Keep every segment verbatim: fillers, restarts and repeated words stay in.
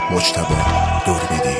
مجتبی دوربیدی.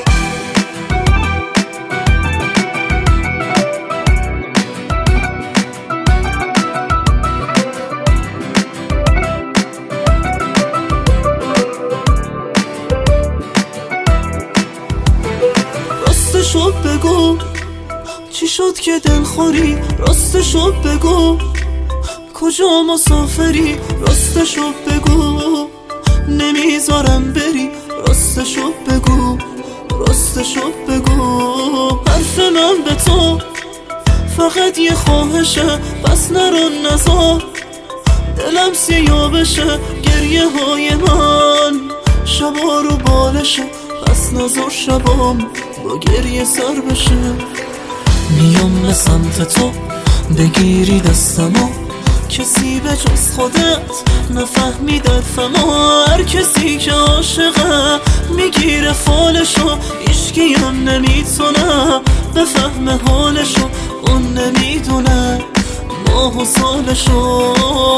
راستشو بگو چی شد که دلخوری، راستشو بگو کجا مسافری، راستشو بگو نمیذارم بری، راستشو بگو راستشو بگو. حرف من به تو فقط یه خواهشه، بس نرو نزار دلم سیاه بشه، گریه های من شبا رو بالشه، بس نزار شبام با گریه سر بشه. میام به سمت تو بگیری دستمو، کسی به جز خودت نفهمی دردمو، هر کسی که عاشقه میگیره فالشو، هیچکی هم نمیتونه بفهمه حالشو، اون نمیدونه ماه و سالشو.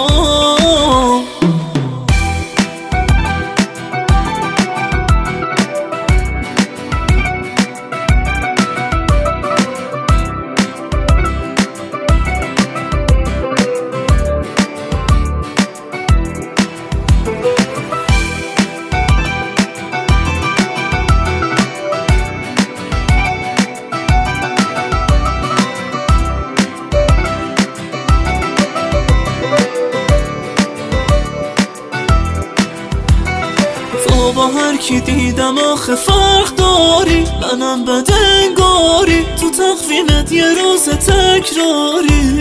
با هر کی دیدم آخه فرق داری، منم بدنگاری تو تقویمت یه روز تکراری.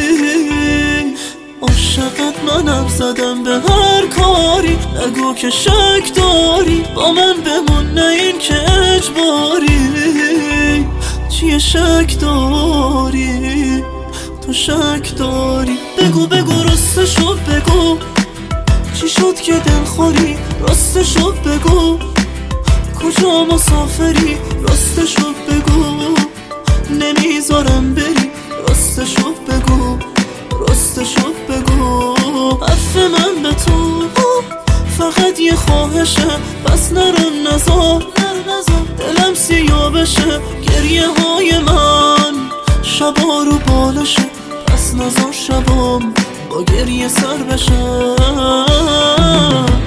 عاشقت منم زدم به هر کاری، نگو که شک داری با من بمون نه این که اجباری. چیه شک داری تو شک داری، بگو بگو راستشو بگو چی شد که دلخوری، راستشو بگو کجا مسافری، راستشو بگو نمیذارم بری، راستشو بگو راستشو بگو. حرف من به تو فقط یه خواهشه، بس نرو نزار دلم سیاه بشه، گریه های من شبا رو بالشه، بس نزار شبام با گریه سر بشه.